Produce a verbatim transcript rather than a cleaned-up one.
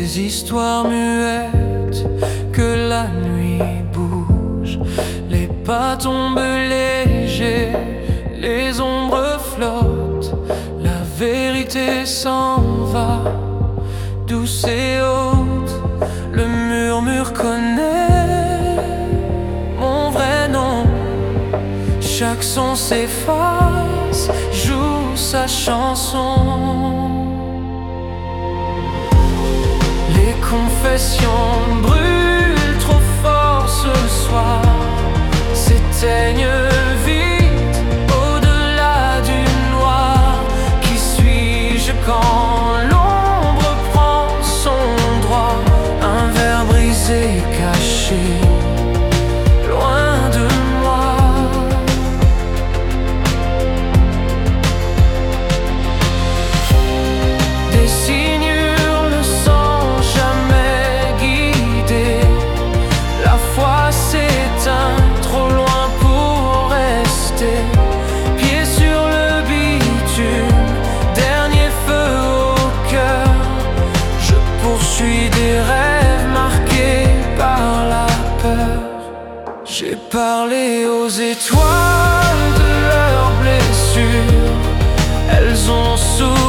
Des histoires muettes que la nuit bouge. Les pas tombent légers, les ombres flottent. La vérité s'en va, douce et haute. Le murmure connaît mon vrai nom. Chaque son s'efface, joue sa chanson. Les confessions brûlent trop fort ce soir, s'éteignent vite au-delà du noir. Qui suis-je quand l'ombre prend son droit? Un verre brisé caché loin de moi. Des signures sans jamais guider. La foi s'éteint, trop loin pour rester. Pieds sur le bitume, dernier feu au cœur. Je poursuis des rêves marqués par la peur. J'ai parlé aux étoiles de leurs blessures. Elles ont souri